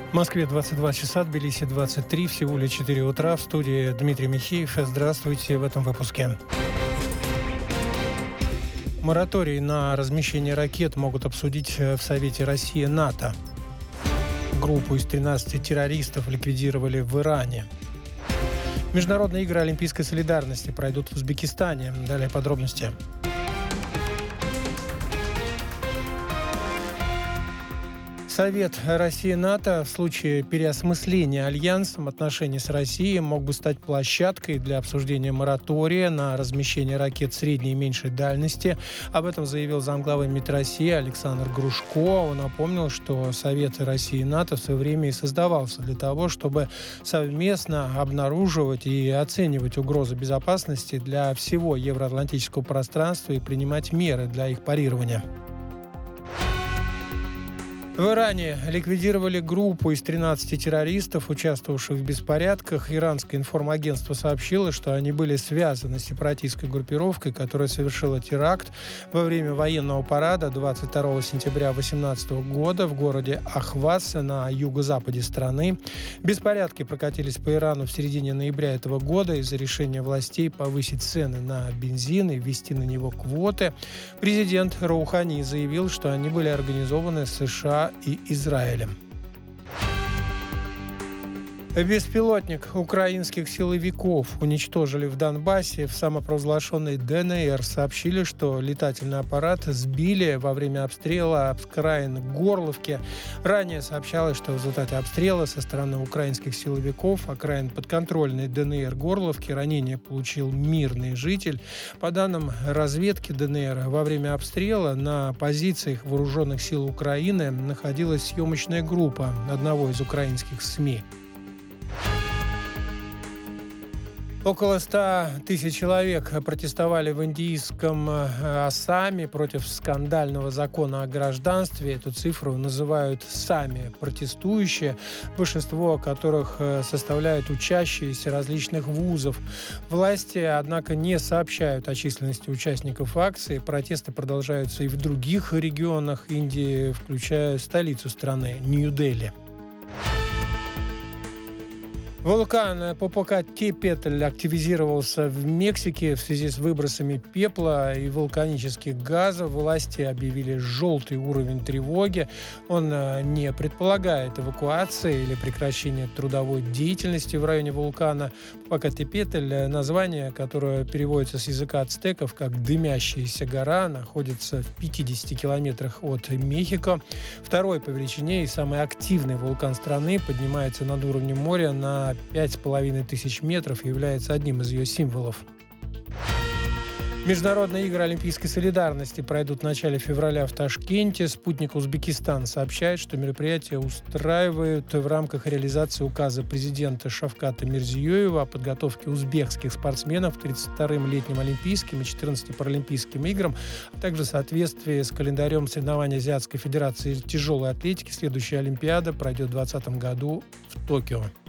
В Москве 22 часа, Тбилиси 23, в Сеуле 4 утра. В студии Дмитрий Михеев. Здравствуйте в этом выпуске. Мораторий на размещение ракет могут обсудить в Совете Россия-НАТО. Группу из 13 террористов ликвидировали в Иране. Международные игры Олимпийской солидарности пройдут в Узбекистане. Далее подробности. Совет Россия-НАТО в случае переосмысления альянсом отношений с Россией мог бы стать площадкой для обсуждения моратория на размещение ракет средней и меньшей дальности. Об этом заявил замглавы МИД России Александр Грушко. Он напомнил, что Совет России-НАТО в свое время и создавался для того, чтобы совместно обнаруживать и оценивать угрозы безопасности для всего евроатлантического пространства и принимать меры для их парирования. В Иране ликвидировали группу из 13 террористов, участвовавших в беспорядках. Иранское информагентство сообщило, что они были связаны с сепаратистской группировкой, которая совершила теракт во время военного парада 22 сентября 2018 года в городе Ахваз на юго-западе страны. Беспорядки прокатились по Ирану в середине ноября этого года из-за решения властей повысить цены на бензин и ввести на него квоты. Президент Роухани заявил, что они были организованы США и Израилем. Беспилотник украинских силовиков уничтожили в Донбассе. В самопровозглашенной ДНР сообщили, что летательный аппарат сбили во время обстрела окраин Горловки. Ранее сообщалось, что в результате обстрела со стороны украинских силовиков окраин подконтрольной ДНР Горловки ранение получил мирный житель. По данным разведки ДНР, во время обстрела на позициях вооруженных сил Украины находилась съемочная группа одного из украинских СМИ. Около 100 тысяч человек протестовали в индийском Ассаме против скандального закона о гражданстве. Эту цифру называют сами протестующие, большинство которых составляют учащиеся различных вузов. Власти, однако, не сообщают о численности участников акции. Протесты продолжаются и в других регионах Индии, включая столицу страны – Нью-Дели. Вулкан Попокатепетль активизировался в Мексике в связи с выбросами пепла и вулканических газов. Власти объявили желтый уровень тревоги. Он не предполагает эвакуации или прекращения трудовой деятельности в районе вулкана. Попокатепетль, название, которое переводится с языка ацтеков как «дымящаяся гора», находится в 50 километрах от Мехико. Второй по величине и самый активный вулкан страны, поднимается над уровнем моря на 5500 метров и является одним из ее символов. Международные игры Олимпийской солидарности пройдут в начале февраля в Ташкенте. Спутник Узбекистан сообщает, что мероприятие устраивают в рамках реализации указа президента Шавката Мирзиёева о подготовке узбекских спортсменов к 32-м летним Олимпийским и 14 Паралимпийским играм, а также в соответствии с календарем соревнований Азиатской федерации тяжелой атлетики. Следующая Олимпиада пройдет в 2020 году в Токио.